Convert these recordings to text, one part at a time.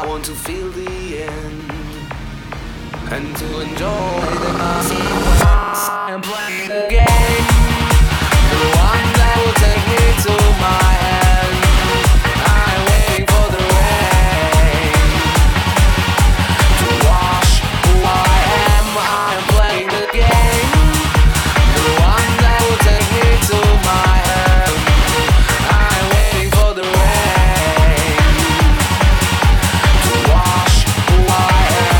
I want to feel the end and to enjoy the night and play the game, the one that will take me to my end. I'm waiting for the rain to wash who I am. I'm playing the game, the one that will take me to my end. I'm waiting for the rain to wash who I am.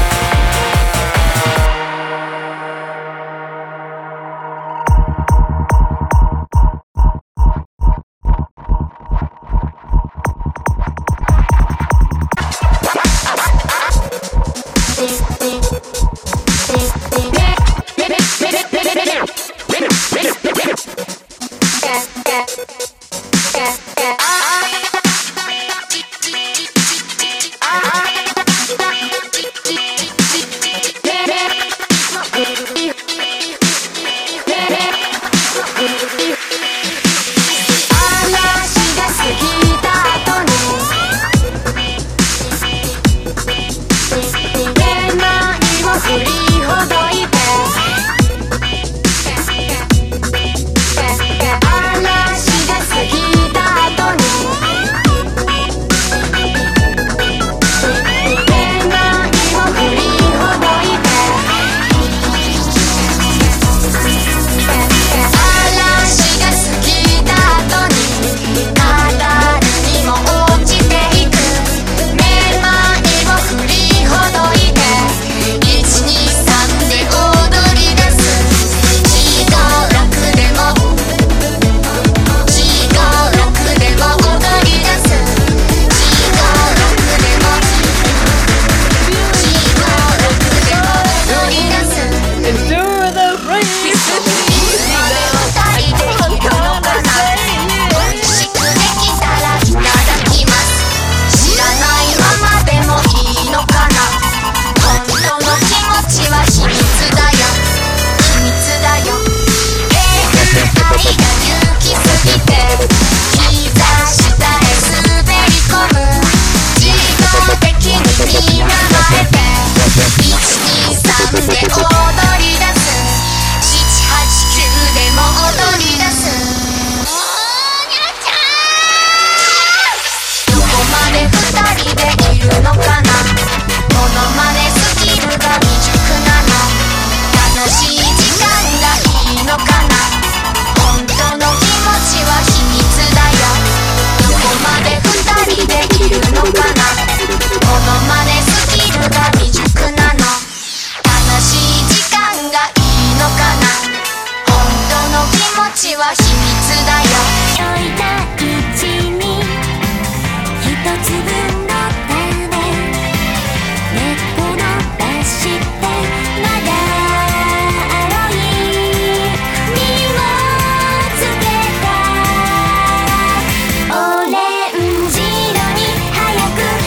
オレンジ色に早く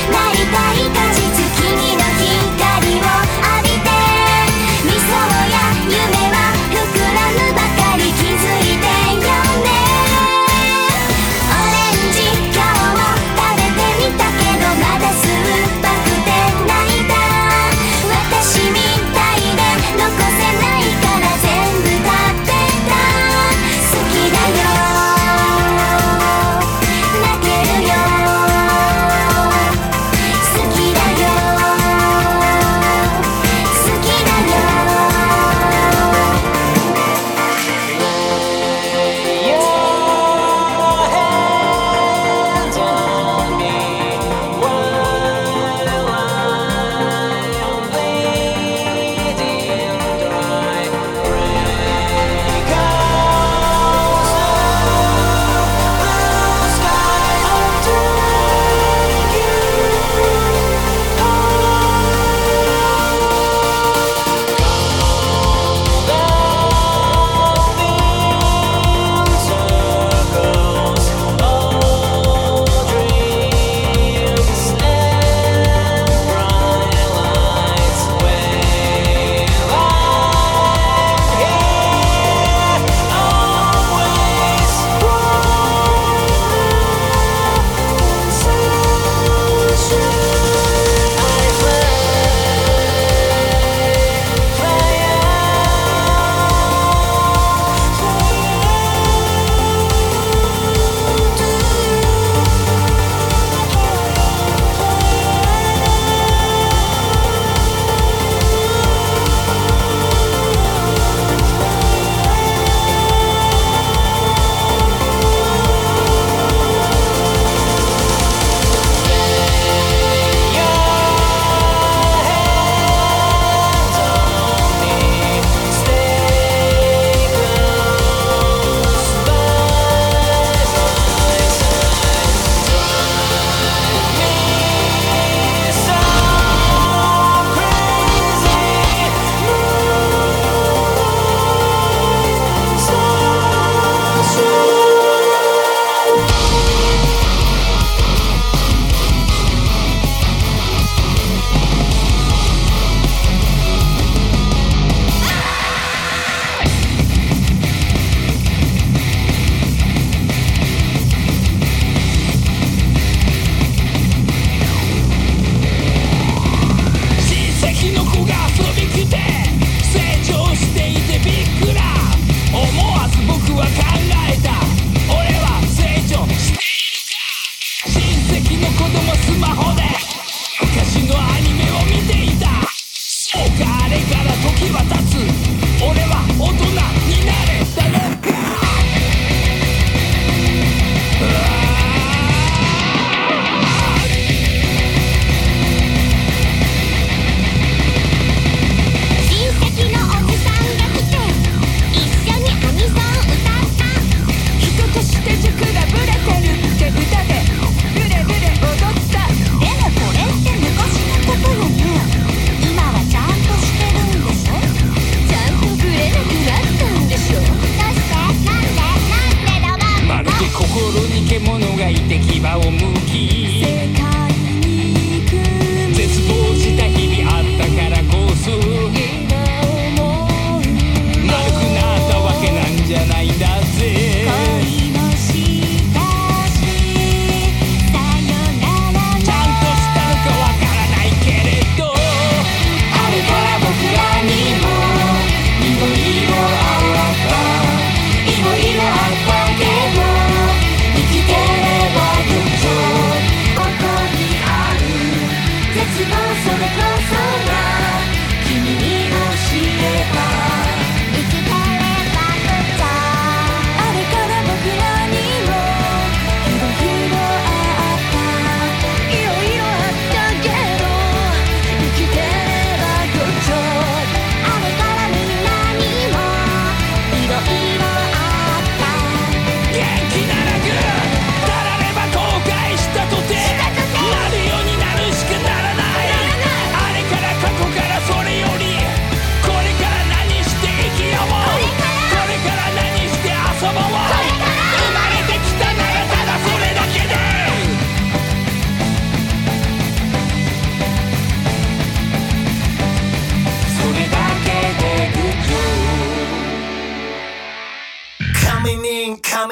供スマホで昔のアニメを見ていた。そうか、あれから時は経つ。俺は大人になれたのか。 親戚のおじさんが来て一緒にアニソン歌った。 人として軸がブレてるって歌でブレブレ踊った。 でもこれって昔のことよね。今はちゃんとしてるんでしょ。 ちゃんとブレなくなったんでしょ。 どうしてなんでだわんまるで心に獣がいて牙をむき世界に行く絶望した日々あったからこそ今思う丸くなったわけなんじゃないんだぜ。 恋もしたしさよならちゃんとしたのかわからないけれど、 あれから僕らにもいろいろあった。いろいろあったけど生きてればグッド。ここにある絶望、それこそが君に教えた。生きてればグッド。 あれから僕らにもいろいろあった。いろいろあったけど生きてればグッド。 あれからみんなにもいろいろあった。 元気ならグー、たられば後悔したとてなるようになるしかならない。あれから過去からそれよりこれから何して生きよう。これから何して遊ぼう。生まれてきたならただそれだけで。それだけでグッド。 Coming in, coming